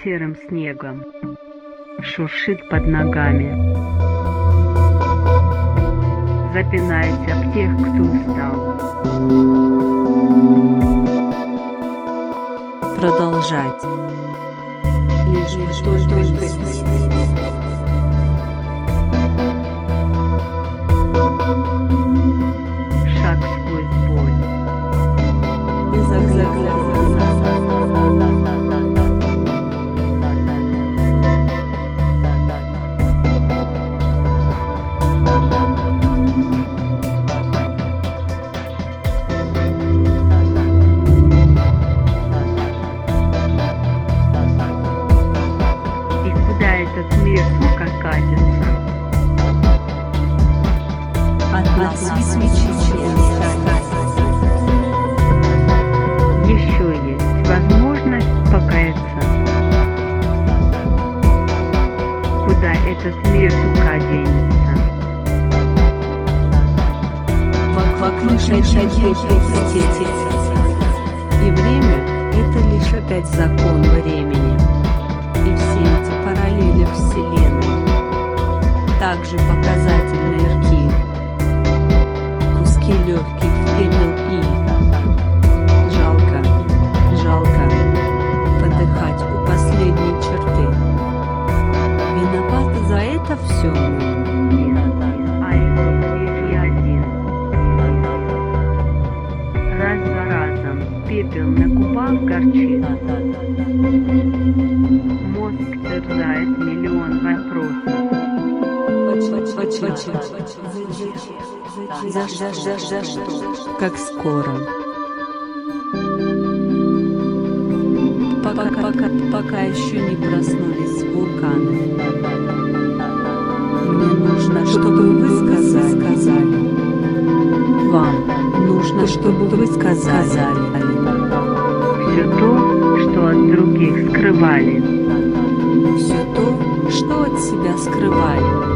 серым снегом, шуршит под ногами, запинаясь об тех, кто устал. Продолжать. Лишь бы только Шаг сквозь боль. И куда этот мир, сука, катится? от нас свечи. Еще есть возможность покаяться. Куда этот мир, сука, денется? Вокруг шагает. И время — это лишь опять закон времени. И все эти параллели Вселенной также показательны рки. Куски легких в пепел и жалко подыхать у последней черты. Виноваты за это все мы. Раз за разом пепел на губах горчит. Мозг терзает миллион вопросов. За что? Как скоро? Пока еще не проснулись вулканы. Мне нужно, чтобы вы сказали. Вам нужно, чтобы вы сказали. Все то, что от других скрывали. Все то, что от себя скрывали.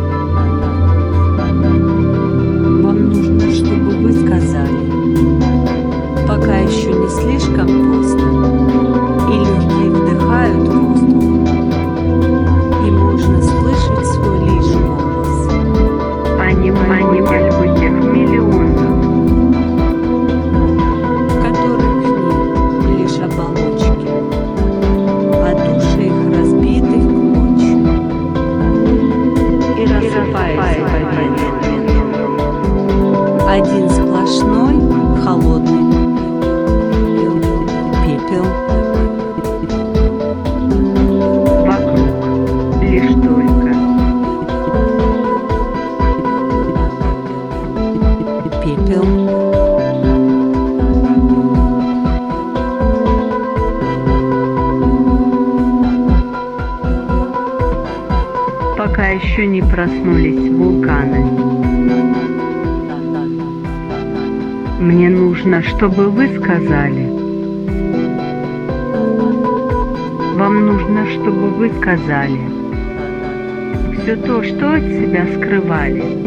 Вам нужно, чтобы вы сказали. Пока еще не слишком поздно. И легкие вдыхают воздух. И можно слышать свой лишь голос. Они мольбы тех миллионов, В которых нет лишь оболочки, а души их разбиты в клочья и рассыпаются по ветру. Один сплошной холодный пепел. вокруг лишь только Пепел. пока еще не проснулись вулканы. Мне нужно, чтобы вы сказали. Вам нужно, чтобы вы сказали. Все то, что от себя скрывали.